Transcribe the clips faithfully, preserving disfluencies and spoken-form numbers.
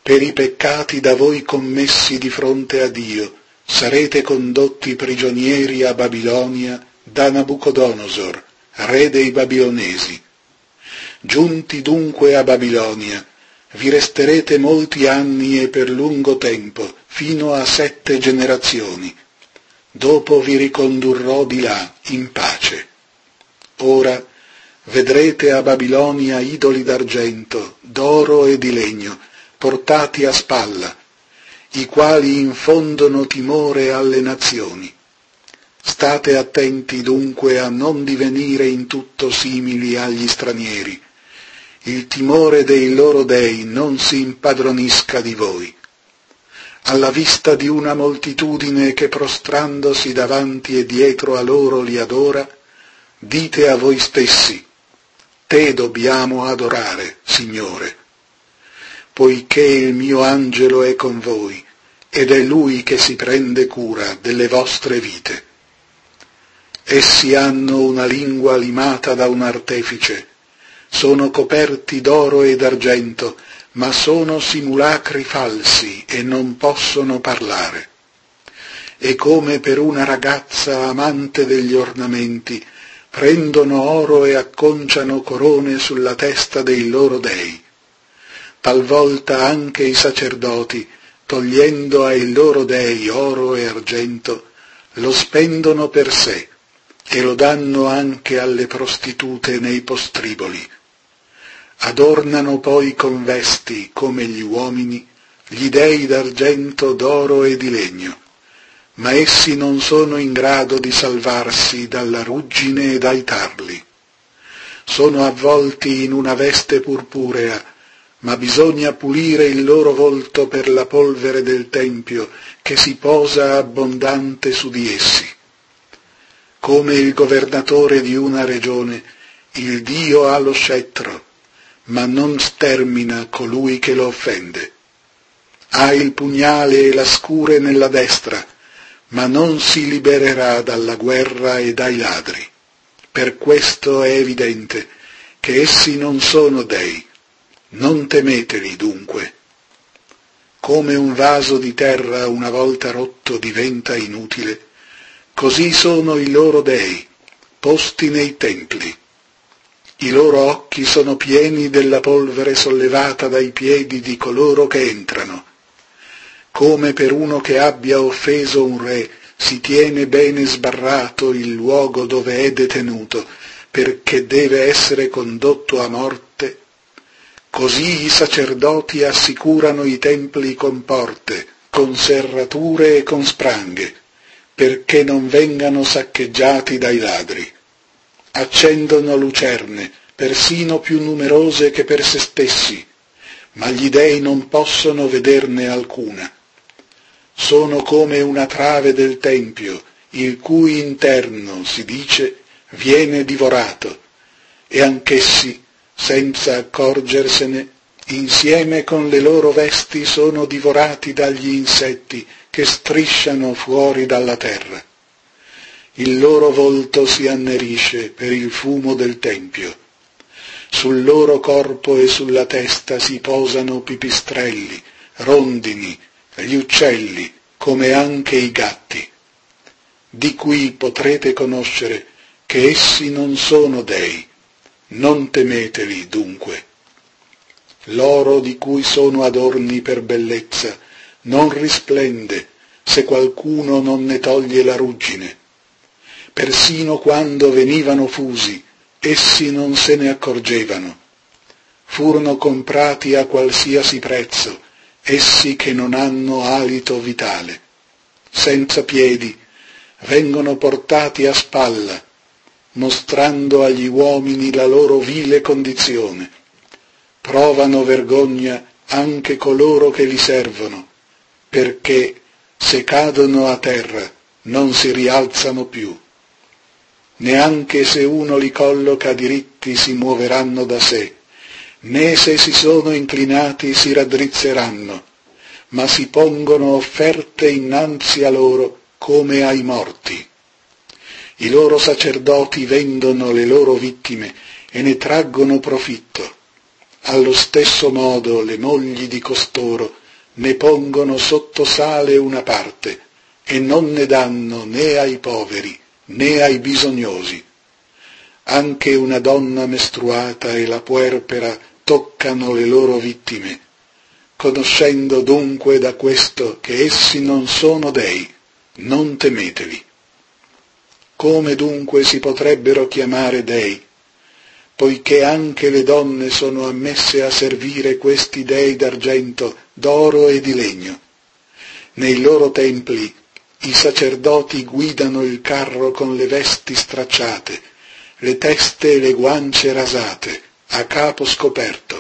per i peccati da voi commessi di fronte a Dio, sarete condotti prigionieri a Babilonia da Nabucodonosor, re dei Babilonesi. Giunti dunque a Babilonia, vi resterete molti anni e per lungo tempo, fino a sette generazioni. Dopo vi ricondurrò di là in pace. Ora vedrete a Babilonia idoli d'argento, d'oro e di legno, portati a spalla, i quali infondono timore alle nazioni. State attenti dunque a non divenire in tutto simili agli stranieri. Il timore dei loro dei non si impadronisca di voi. Alla vista di una moltitudine che prostrandosi davanti e dietro a loro li adora, dite a voi stessi: te dobbiamo adorare, Signore, poiché il mio angelo è con voi, ed è lui che si prende cura delle vostre vite. Essi hanno una lingua limata da un artefice, sono coperti d'oro e d'argento, ma sono simulacri falsi e non possono parlare. E come per una ragazza amante degli ornamenti, prendono oro e acconciano corone sulla testa dei loro dei. Talvolta anche i sacerdoti, togliendo ai loro dei oro e argento, lo spendono per sé e lo danno anche alle prostitute nei postriboli. Adornano poi con vesti, come gli uomini, gli dei d'argento, d'oro e di legno, ma essi non sono in grado di salvarsi dalla ruggine e dai tarli. Sono avvolti in una veste purpurea, ma bisogna pulire il loro volto per la polvere del tempio che si posa abbondante su di essi. Come il governatore di una regione, il Dio ha lo scettro, ma non stermina colui che lo offende. Ha il pugnale e la scure nella destra, ma non si libererà dalla guerra e dai ladri. Per questo è evidente che essi non sono dei. Non temeteli dunque. Come un vaso di terra una volta rotto diventa inutile, così sono i loro dei, posti nei templi. I loro occhi sono pieni della polvere sollevata dai piedi di coloro che entrano. Come per uno che abbia offeso un re, si tiene bene sbarrato il luogo dove è detenuto, perché deve essere condotto a morte, così i sacerdoti assicurano i templi con porte, con serrature e con spranghe, perché non vengano saccheggiati dai ladri. Accendono lucerne, persino più numerose che per se stessi, ma gli dei non possono vederne alcuna. Sono come una trave del tempio, il cui interno, si dice, viene divorato, e anch'essi, senza accorgersene, insieme con le loro vesti sono divorati dagli insetti che strisciano fuori dalla terra. Il loro volto si annerisce per il fumo del tempio. Sul loro corpo e sulla testa si posano pipistrelli, rondini, gli uccelli, come anche i gatti. Di qui potrete conoscere che essi non sono dei. Non temeteli dunque. L'oro di cui sono adorni per bellezza non risplende se qualcuno non ne toglie la ruggine. Persino quando venivano fusi, essi non se ne accorgevano. Furono comprati a qualsiasi prezzo, essi che non hanno alito vitale. Senza piedi, vengono portati a spalla, mostrando agli uomini la loro vile condizione. Provano vergogna anche coloro che li servono, perché se cadono a terra non si rialzano più. Neanche se uno li colloca diritti si muoveranno da sé, né se si sono inclinati si raddrizzeranno, ma si pongono offerte innanzi a loro come ai morti. I loro sacerdoti vendono le loro vittime e ne traggono profitto. Allo stesso modo le mogli di costoro ne pongono sotto sale una parte e non ne danno né ai poveri né ai bisognosi. Anche una donna mestruata e la puerpera toccano le loro vittime, conoscendo dunque da questo che essi non sono dei, non temeteli. Come dunque si potrebbero chiamare dei, poiché anche le donne sono ammesse a servire questi dei d'argento, d'oro e di legno? Nei loro templi i sacerdoti guidano il carro con le vesti stracciate, le teste e le guance rasate, a capo scoperto.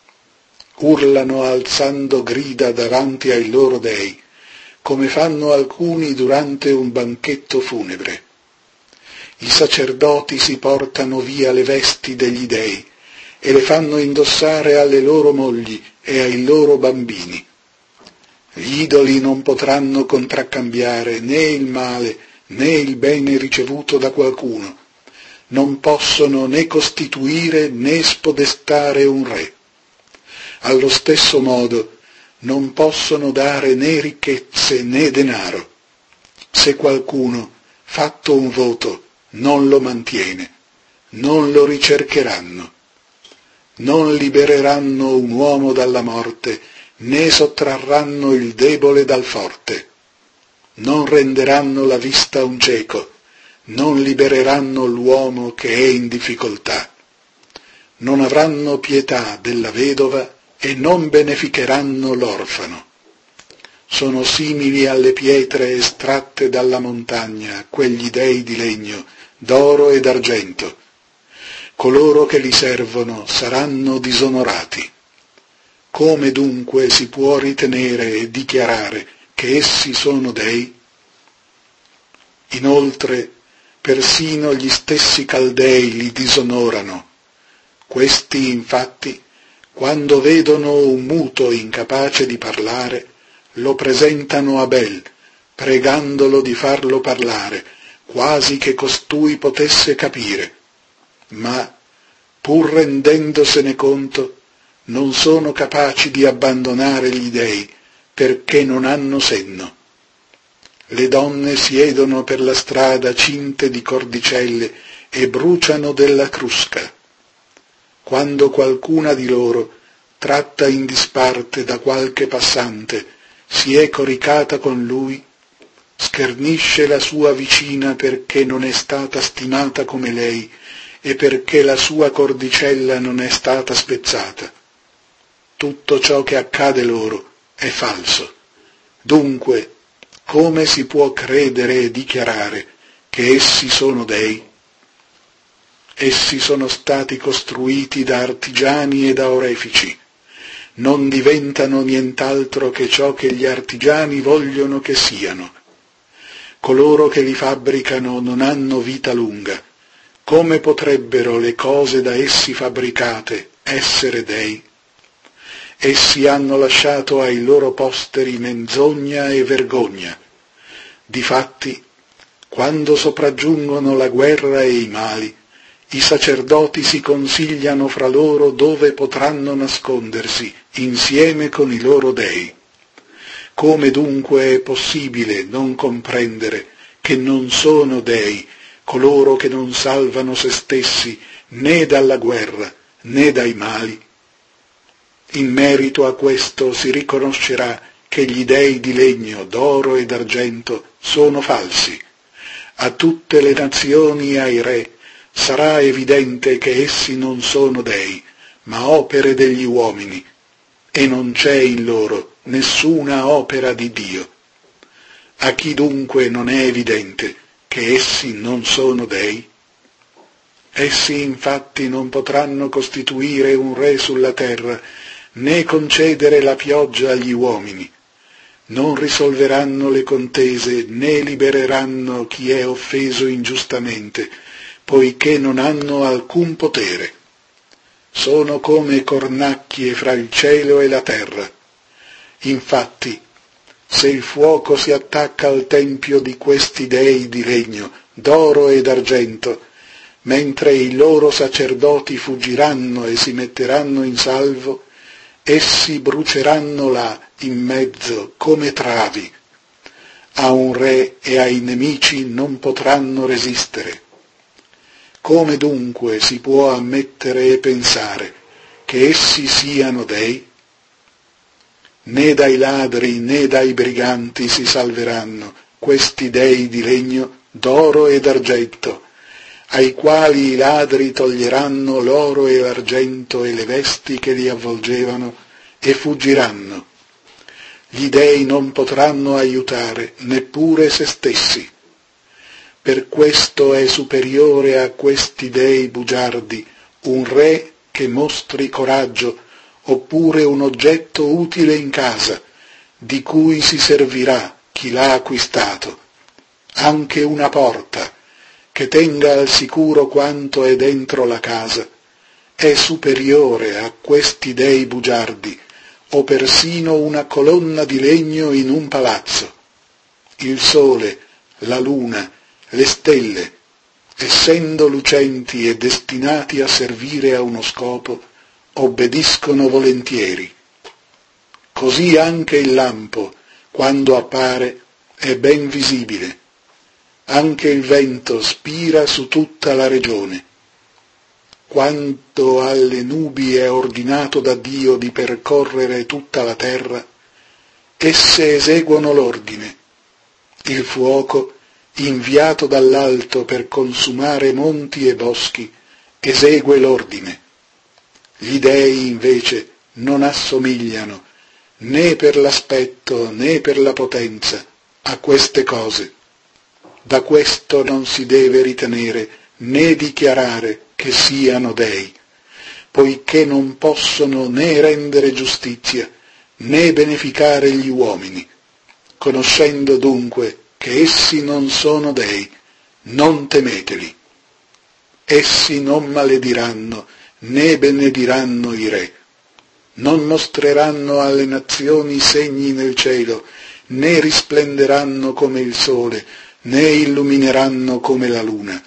Urlano alzando grida davanti ai loro dei, come fanno alcuni durante un banchetto funebre. I sacerdoti si portano via le vesti degli dei e le fanno indossare alle loro mogli e ai loro bambini. Gli idoli non potranno contraccambiare né il male né il bene ricevuto da qualcuno, non possono né costituire né spodestare un re. Allo stesso modo non possono dare né ricchezze né denaro. Se qualcuno, fatto un voto, non lo mantiene, non lo ricercheranno. Non libereranno un uomo dalla morte, né sottrarranno il debole dal forte. Non renderanno la vista a un cieco, non libereranno l'uomo che è in difficoltà. Non avranno pietà della vedova e non beneficheranno l'orfano. Sono simili alle pietre estratte dalla montagna, quegli dei di legno, d'oro e d'argento. Coloro che li servono saranno disonorati. Come dunque si può ritenere e dichiarare che essi sono dei? Inoltre, persino gli stessi Caldei li disonorano. Questi, infatti, quando vedono un muto incapace di parlare, lo presentano a Bel, pregandolo di farlo parlare, quasi che costui potesse capire. Ma, pur rendendosene conto, non sono capaci di abbandonare gli dei, perché non hanno senno. Le donne siedono per la strada cinte di cordicelle e bruciano della crusca. Quando qualcuna di loro, tratta in disparte da qualche passante, si è coricata con lui, schernisce la sua vicina perché non è stata stimata come lei e perché la sua cordicella non è stata spezzata. Tutto ciò che accade loro è falso. Dunque, come si può credere e dichiarare che essi sono dei? Essi sono stati costruiti da artigiani e da orefici. Non diventano nient'altro che ciò che gli artigiani vogliono che siano. Coloro che li fabbricano non hanno vita lunga. Come potrebbero le cose da essi fabbricate essere dei? Essi hanno lasciato ai loro posteri menzogna e vergogna. Difatti, quando sopraggiungono la guerra e i mali, i sacerdoti si consigliano fra loro dove potranno nascondersi insieme con i loro dei. Come dunque è possibile non comprendere che non sono dei coloro che non salvano se stessi né dalla guerra né dai mali? In merito a questo si riconoscerà che gli dei di legno, d'oro e d'argento sono falsi. A tutte le nazioni e ai re sarà evidente che essi non sono dei, ma opere degli uomini, e non c'è in loro nessuna opera di Dio. A chi dunque non è evidente che essi non sono dei? Essi infatti non potranno costituire un re sulla terra, né concedere la pioggia agli uomini. Non risolveranno le contese, né libereranno chi è offeso ingiustamente, poiché non hanno alcun potere. Sono come cornacchie fra il cielo e la terra. Infatti, se il fuoco si attacca al tempio di questi dei di legno, d'oro e d'argento, mentre i loro sacerdoti fuggiranno e si metteranno in salvo, essi bruceranno là in mezzo come travi. A un re e ai nemici non potranno resistere. Come dunque si può ammettere e pensare che essi siano dei? Né dai ladri né dai briganti si salveranno questi dei di legno, d'oro e d'argento, ai quali i ladri toglieranno l'oro e l'argento e le vesti che li avvolgevano e fuggiranno. Gli dei non potranno aiutare neppure se stessi. Per questo è superiore a questi dei bugiardi un re che mostri coraggio, oppure un oggetto utile in casa, di cui si servirà chi l'ha acquistato, anche una porta, che tenga al sicuro quanto è dentro la casa, è superiore a questi dei bugiardi, o persino una colonna di legno in un palazzo. Il sole, la luna, le stelle, essendo lucenti e destinati a servire a uno scopo, obbediscono volentieri. Così anche il lampo, quando appare, è ben visibile. Anche il vento spira su tutta la regione. Quanto alle nubi è ordinato da Dio di percorrere tutta la terra, esse eseguono l'ordine. Il fuoco, inviato dall'alto per consumare monti e boschi, esegue l'ordine. Gli dei, invece, non assomigliano, né per l'aspetto né per la potenza, a queste cose. Da questo non si deve ritenere né dichiarare che siano dei, poiché non possono né rendere giustizia, né beneficare gli uomini. Conoscendo dunque che essi non sono dei, non temeteli. Essi non malediranno, né benediranno i re. Non mostreranno alle nazioni segni nel cielo, né risplenderanno come il sole, né illumineranno come la luna.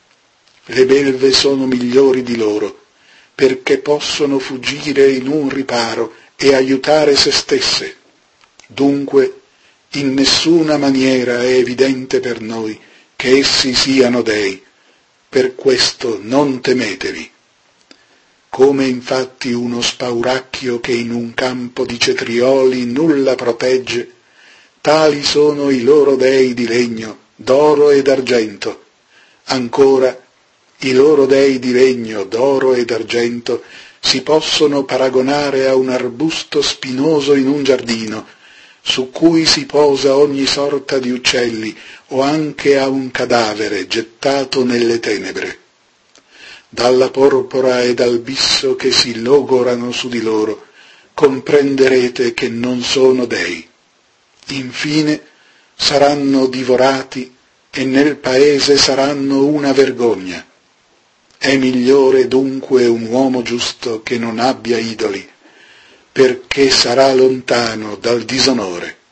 Le belve sono migliori di loro, perché possono fuggire in un riparo e aiutare se stesse. Dunque, in nessuna maniera è evidente per noi che essi siano dei, per questo non temeteli. Come infatti uno spauracchio che in un campo di cetrioli nulla protegge, tali sono i loro dei di legno, d'oro e d'argento. Ancora, i loro dei di legno, d'oro e d'argento si possono paragonare a un arbusto spinoso in un giardino, su cui si posa ogni sorta di uccelli, o anche a un cadavere gettato nelle tenebre. Dalla porpora e dal bisso che si logorano su di loro, comprenderete che non sono dei. Infine saranno divorati e nel paese saranno una vergogna. È migliore dunque un uomo giusto che non abbia idoli, perché sarà lontano dal disonore.